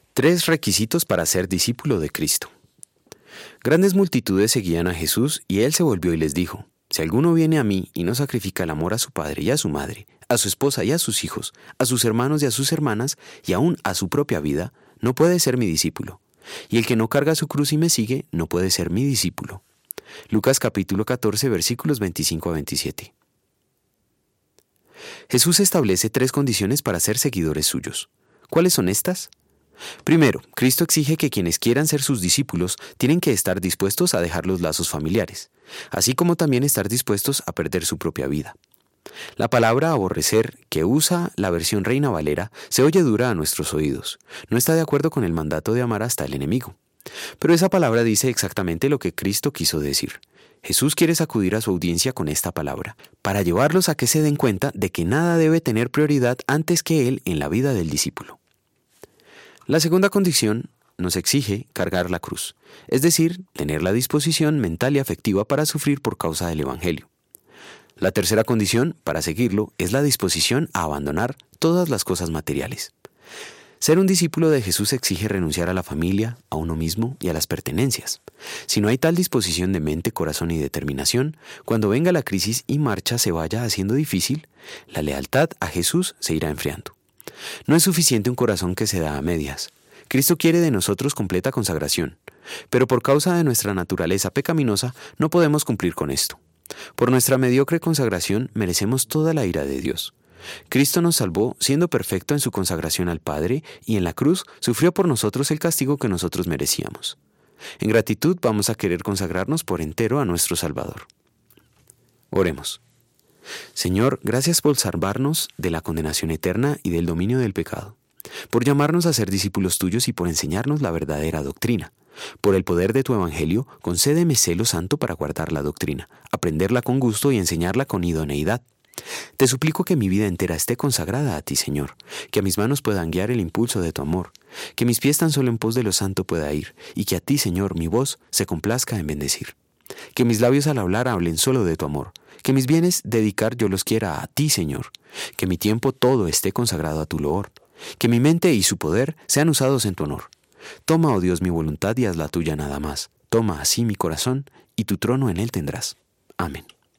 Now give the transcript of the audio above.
Tres requisitos para ser discípulo de Cristo. Grandes multitudes seguían a Jesús y él se volvió y les dijo: Si alguno viene a mí y no sacrifica el amor a su padre y a su madre, a su esposa y a sus hijos, a sus hermanos y a sus hermanas, y aún a su propia vida, no puede ser mi discípulo. Y el que no carga su cruz y me sigue, no puede ser mi discípulo. Lucas capítulo 14, versículos 25 a 27. Jesús establece tres condiciones para ser seguidores suyos. ¿Cuáles son estas? Primero, Cristo exige que quienes quieran ser sus discípulos tienen que estar dispuestos a dejar los lazos familiares, así como también estar dispuestos a perder su propia vida. La palabra aborrecer, que usa la versión Reina Valera, se oye dura a nuestros oídos. No está de acuerdo con el mandato de amar hasta el enemigo. Pero esa palabra dice exactamente lo que Cristo quiso decir. Jesús quiere sacudir a su audiencia con esta palabra, para llevarlos a que se den cuenta de que nada debe tener prioridad antes que Él en la vida del discípulo. La segunda condición nos exige cargar la cruz, es decir, tener la disposición mental y afectiva para sufrir por causa del Evangelio. La tercera condición, para seguirlo, es la disposición a abandonar todas las cosas materiales. Ser un discípulo de Jesús exige renunciar a la familia, a uno mismo y a las pertenencias. Si no hay tal disposición de mente, corazón y determinación, cuando venga la crisis y marcha se vaya haciendo difícil, la lealtad a Jesús se irá enfriando. No es suficiente un corazón que se da a medias. Cristo quiere de nosotros completa consagración, pero por causa de nuestra naturaleza pecaminosa no podemos cumplir con esto. Por nuestra mediocre consagración merecemos toda la ira de Dios. Cristo nos salvó siendo perfecto en su consagración al Padre y en la cruz sufrió por nosotros el castigo que nosotros merecíamos. En gratitud vamos a querer consagrarnos por entero a nuestro Salvador. Oremos. Señor, gracias por salvarnos de la condenación eterna y del dominio del pecado, por llamarnos a ser discípulos tuyos y por enseñarnos la verdadera doctrina. Por el poder de tu Evangelio, concédeme celo santo para guardar la doctrina, aprenderla con gusto y enseñarla con idoneidad. Te suplico que mi vida entera esté consagrada a ti, Señor, que a mis manos puedan guiar el impulso de tu amor, que mis pies tan solo en pos de lo santo pueda ir, y que a ti, Señor, mi voz se complazca en bendecir. Que mis labios al hablar hablen solo de tu amor, que mis bienes dedicar yo los quiera a ti, Señor, que mi tiempo todo esté consagrado a tu loor, que mi mente y su poder sean usados en tu honor. Toma, oh Dios, mi voluntad y haz la tuya nada más. Toma así mi corazón, y tu trono en él tendrás. Amén.